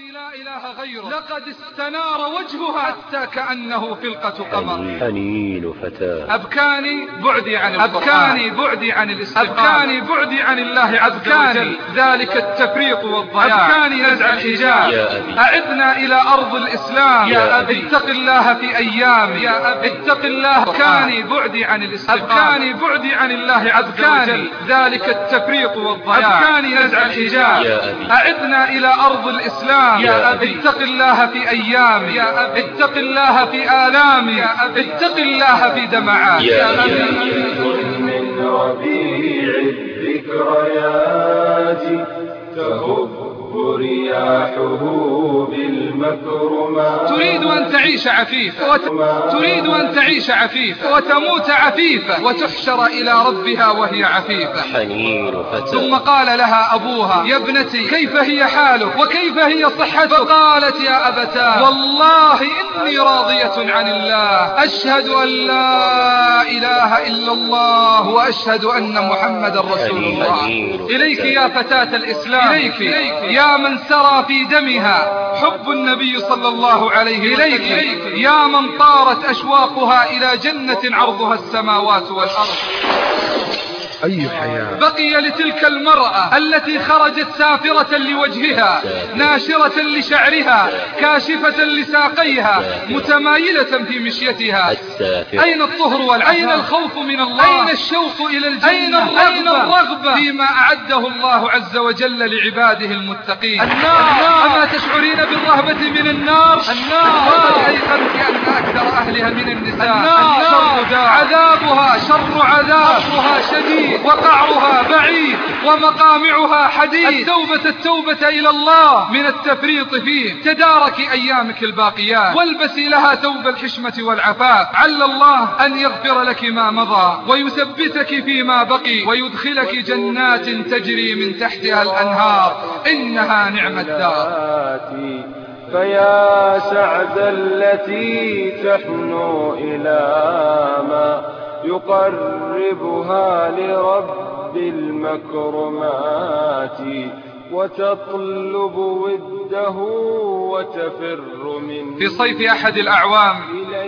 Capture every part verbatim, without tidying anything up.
لا إله غيره لقد استنار وجهها حتى كأنه فلقة قمر. حنين فتاة أبكاني بعدي عن أبكاني بعدي عن الاستقامة، أبكاني بعدي عن الله عز وجل، ذلك التفريط والضياع. أبكاني نزع الحجاب، أعدنا إلى أرض الإسلام يا أبي، اتق الله في أيامي يا أبي، اتق الله. أبكاني بعدي عن الاستقامة، أبكاني بعدي عن الله عز وجل، ذلك التفريط والضياع. أبكاني نزع الحجاب، أعدنا إلى أرض الإسلام يا أبي، اتق الله في أيامي يا أبي، اتق الله في آلامي يا أبي، اتق الله في دمعاتي يا أبي. من ربيع الذكريات تهب رياحه بالمكرمات. تريد أن تعيش عفيفة وت... تريد أن تعيش عفيفة وتموت عفيفة وتحشر إلى ربها وهي عفيفة. حنين فتاة. ثم قال لها أبوها: يا ابنتي كيف هي حالك وكيف هي صحتك؟ فقالت: يا أبتاه والله إني راضية عن الله، أشهد أن لا إله إلا الله وأشهد أن محمد رسول الله. إليك يا فتاة الإسلام، إليك يا من سرى في دمها حب النبي صلى الله عليه وسلم، إليك يا من طارت أشواقها إلى جنة عرضها السماوات والأرض. أي حياة بقي لتلك المرأة التي خرجت سافرة لوجهها، ناشرة لشعرها، كاشفة لساقيها، متمايلة في مشيتها. أين الطهر والعفاف؟ أين الخوف من الله؟ أين الشوق إلى الجنة؟ أين الرغبة, الرغبة فيما أعده الله عز وجل لعباده المتقين؟ النار. أما تشعرين بالرهبة من النار؟ النار. وقد أيقنت أن أكثر أهلها من النساء. النار عذابها شر عذاب، شرها شديد وقعرها بعيد ومقامعها حديد. التوبة التوبة إلى الله من التفريط فيه. تدارك أيامك الباقيات والبسي لها ثوب الحشمة والعفاف، عل الله أن يغفر لك ما مضى ويثبتك فيما بقي ويدخلك جنات تجري من تحتها الأنهار، إنها نعم الدار. فيا سعد التي تحنو إلى ما يقربها لرب المكرمات، وتطلب وده وتفر منه. في صيف أحد الأعوام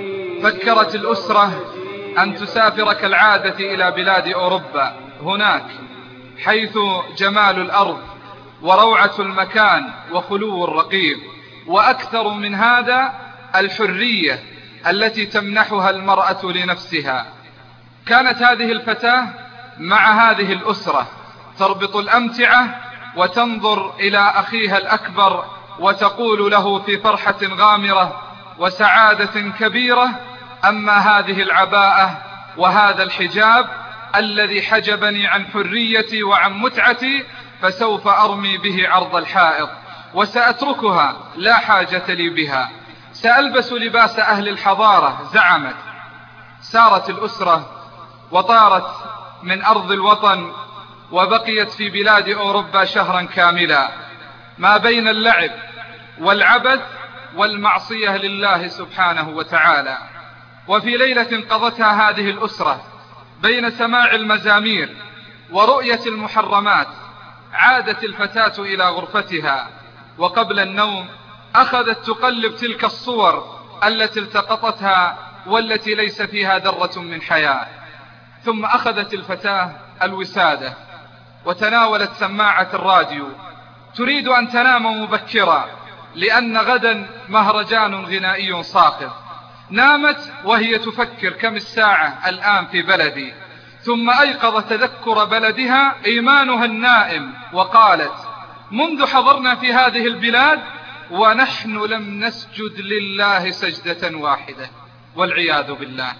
فكرت الأسرة أن تسافر كالعادة إلى بلاد أوروبا، هناك حيث جمال الأرض وروعة المكان وخلو الرقيب، وأكثر من هذا الحرية التي تمنحها المرأة لنفسها. كانت هذه الفتاة مع هذه الأسرة تربط الأمتعة وتنظر إلى أخيها الأكبر وتقول له في فرحة غامرة وسعادة كبيرة: أما هذه العباءة وهذا الحجاب الذي حجبني عن حريتي وعن متعتي فسوف أرمي به عرض الحائط وسأتركها، لا حاجة لي بها، سألبس لباس أهل الحضارة. زعمت. سارت الأسرة وطارت من أرض الوطن وبقيت في بلاد أوروبا شهرا كاملا، ما بين اللعب والعبث والمعصية لله سبحانه وتعالى. وفي ليلة قضتها هذه الأسرة بين سماع المزامير ورؤية المحرمات، عادت الفتاة إلى غرفتها، وقبل النوم أخذت تقلب تلك الصور التي التقطتها والتي ليس فيها ذرة من حياة. ثم أخذت الفتاة الوسادة وتناولت سماعة الراديو، تريد أن تنام مبكرا لأن غدا مهرجان غنائي صاخب. نامت وهي تفكر: كم الساعة الآن في بلدي؟ ثم أيقظ تذكر بلدها إيمانها النائم وقالت: منذ حضرنا في هذه البلاد ونحن لم نسجد لله سجدة واحدة، والعياذ بالله.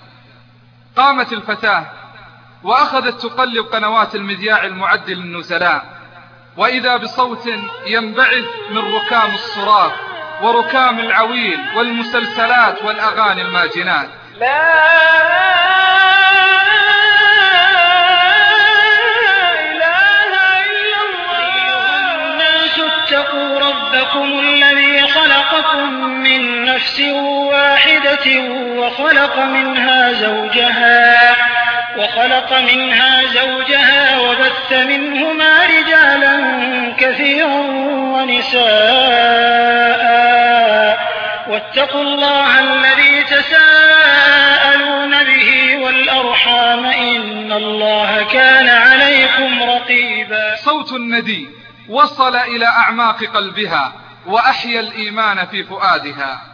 قامت الفتاة وأخذت تقلب قنوات المذياع المعد للنزلاء، وإذا بصوت ينبعث من ركام الصراخ وركام العويل والمسلسلات والأغاني الماجنات. لا اتقوا ربكم الذي خلقكم من نفس واحدة وخلق منها زوجها وخلق منها زوجها وبث منهما رجالا كثيرا ونساء واتقوا الله الذي تساءلون به والأرحام إن الله كان عليكم رقيبا. صوت الندي وصل إلى أعماق قلبها وأحيا الإيمان في فؤادها.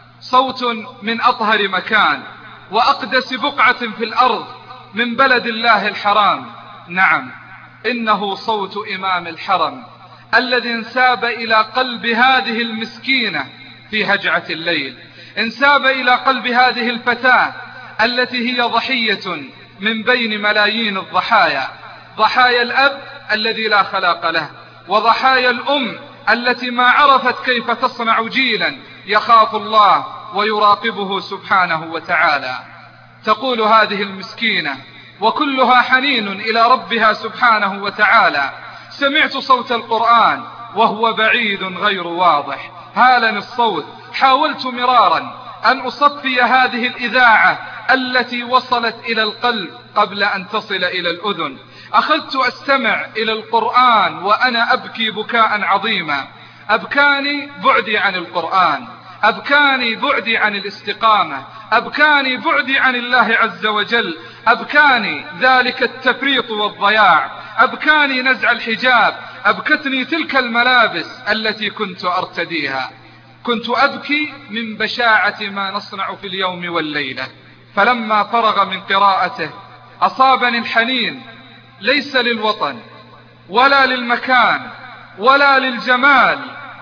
صوت من أطهر مكان وأقدس بقعة في الأرض من بلد الله الحرام. نعم، إنه صوت إمام الحرم الذي انساب إلى قلب هذه المسكينة في هجعة الليل، انساب إلى قلب هذه الفتاة التي هي ضحية من بين ملايين الضحايا، ضحايا الأب الذي لا خلاق له، وضحايا الأم التي ما عرفت كيف تصنع جيلا يخاف الله ويراقبه سبحانه وتعالى. تقول هذه المسكينة وكلها حنين إلى ربها سبحانه وتعالى: سمعت صوت القرآن وهو بعيد غير واضح، هالني الصوت، حاولت مرارا أن أصفي هذه الإذاعة التي وصلت إلى القلب قبل أن تصل إلى الأذن. أخذت أستمع إلى القرآن وأنا أبكي بكاء عظيما، أبكاني بعدي عن القرآن، أبكاني بعدي عن الاستقامة، أبكاني بعدي عن الله عز وجل، أبكاني ذلك التفريط والضياع، أبكاني نزع الحجاب، أبكتني تلك الملابس التي كنت أرتديها. كنت أبكي من بشاعة ما نصنع في اليوم والليلة. فلما فرغ من قراءته أصابني الحنين، ليس للوطن ولا للمكان ولا للجمال،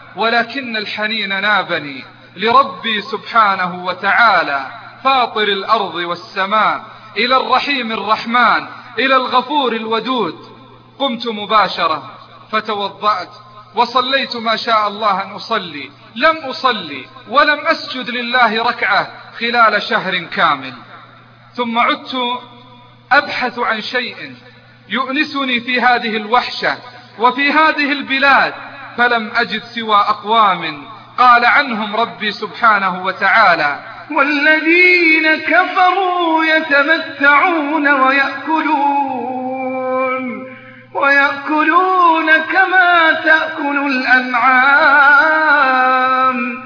ولكن الحنين نابني لربي سبحانه وتعالى فاطر الأرض والسماء، إلى الرحيم الرحمن، إلى الغفور الودود. قمت مباشرة فتوضأت وصليت ما شاء الله أن أصلي. لم أصلي ولم أسجد لله ركعة خلال شهر كامل. ثم عدت أبحث عن شيء يؤنسني في هذه الوحشة وفي هذه البلاد، فلم أجد سوى أقوام قال عنهم ربي سبحانه وتعالى: والذين كفروا يتمتعون ويأكلون ويأكلون كما تأكل الأنعام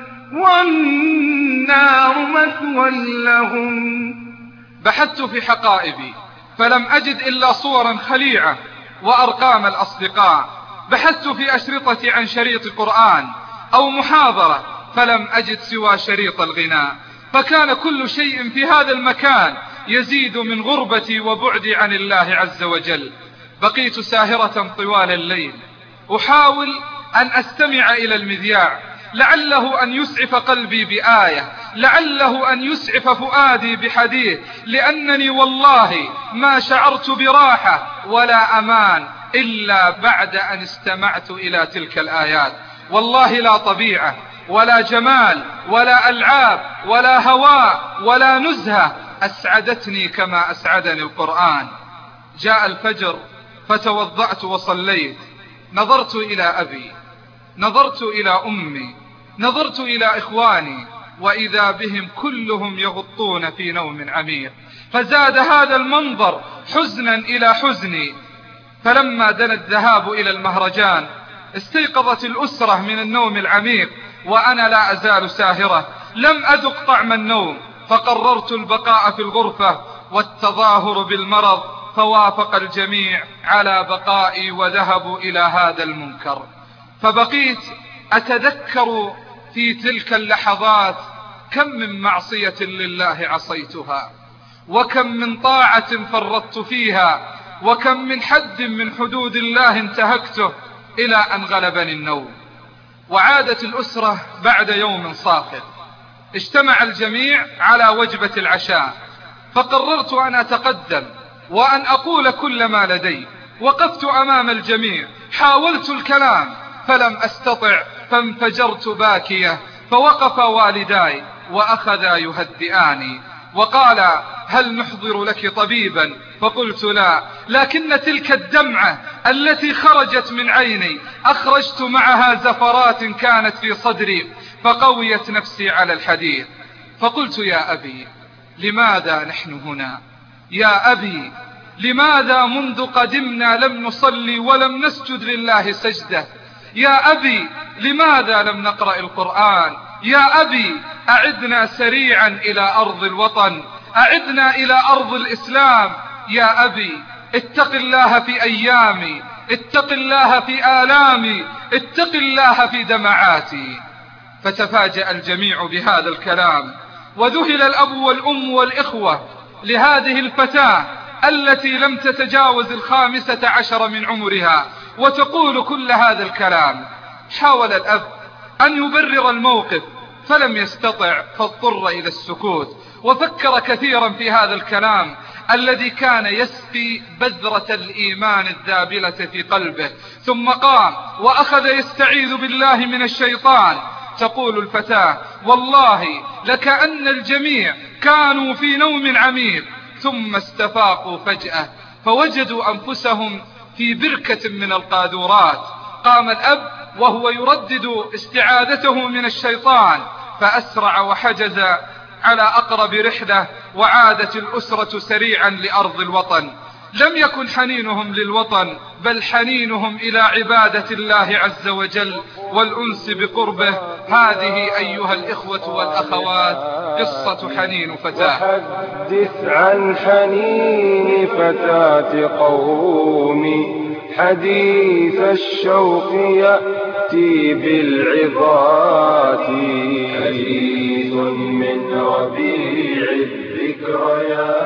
والنار مثوى لهم. بحثت في حقائبي فلم أجد إلا صورا خليعة وأرقام الأصدقاء. بحثت في أشرطتي عن شريط قرآن أو محاضرة فلم أجد سوى شريط الغناء. فكان كل شيء في هذا المكان يزيد من غربتي وبعدي عن الله عز وجل. بقيت ساهرة طوال الليل أحاول أن أستمع إلى المذياع، لعله أن يسعف قلبي بآية، لعله أن يسعف فؤادي بحديث، لأنني والله ما شعرت براحة ولا أمان إلا بعد أن استمعت إلى تلك الآيات. والله لا طبيعة ولا جمال ولا ألعاب ولا هواء ولا نزهة أسعدتني كما أسعدني القرآن. جاء الفجر فتوضأت وصليت. نظرت إلى أبي، نظرت إلى أمي، نظرت إلى إخواني، وإذا بهم كلهم يغطون في نوم عميق. فزاد هذا المنظر حزنا إلى حزني. فلما دنا الذهاب إلى المهرجان استيقظت الأسرة من النوم العميق وأنا لا أزال ساهرة. لم أذق طعم النوم، فقررت البقاء في الغرفة والتظاهر بالمرض، فوافق الجميع على بقائي وذهبوا إلى هذا المنكر. فبقيت أتذكر في تلك اللحظات كم من معصية لله عصيتها، وكم من طاعة فرطت فيها، وكم من حد من حدود الله انتهكته، إلى أن غلبني النوم. وعادت الأسرة بعد يوم صاخب. اجتمع الجميع على وجبة العشاء، فقررت أن أتقدم وأن أقول كل ما لدي. وقفت أمام الجميع، حاولت الكلام فلم أستطع، فانفجرت باكية. فوقف والداي وأخذا يهدئاني وقال: هل نحضر لك طبيبا؟ فقلت لا، لكن تلك الدمعة التي خرجت من عيني أخرجت معها زفرات كانت في صدري، فقويت نفسي على الحديث. فقلت: يا أبي، لماذا نحن هنا؟ يا أبي، لماذا منذ قدمنا لم نصلي ولم نسجد لله سجدة؟ يا أبي، لماذا لم نقرأ القرآن؟ يا أبي، أعدنا سريعا إلى أرض الوطن، أعدنا إلى أرض الإسلام. يا أبي اتق الله في أيامي، اتق الله في آلامي، اتق الله في دمعاتي. فتفاجأ الجميع بهذا الكلام، وذهل الأب والأم والإخوة لهذه الفتاة التي لم تتجاوز الخامسة عشر من عمرها وتقول كل هذا الكلام. حاول الأب أن يبرر الموقف فلم يستطع، فاضطر إلى السكوت، وفكر كثيرا في هذا الكلام الذي كان يسقي بذرة الإيمان الذابلة في قلبه. ثم قام وأخذ يستعيذ بالله من الشيطان. تقول الفتاة: والله لكأن الجميع كانوا في نوم عميق، ثم استفاقوا فجأة فوجدوا أنفسهم في بركة من القاذورات. قام الأب وهو يردد استعاذته من الشيطان، فأسرع وحجز على أقرب رحلة، وعادت الأسرة سريعا لأرض الوطن. لم يكن حنينهم للوطن، بل حنينهم إلى عبادة الله عز وجل والأنس بقربه. هذه أيها الإخوة والأخوات قصة حنين فتاة. وحدث عن حنين فتاة قومي، حديث الشوق يأتي بالعظات، حديث من ربيع الذكريات.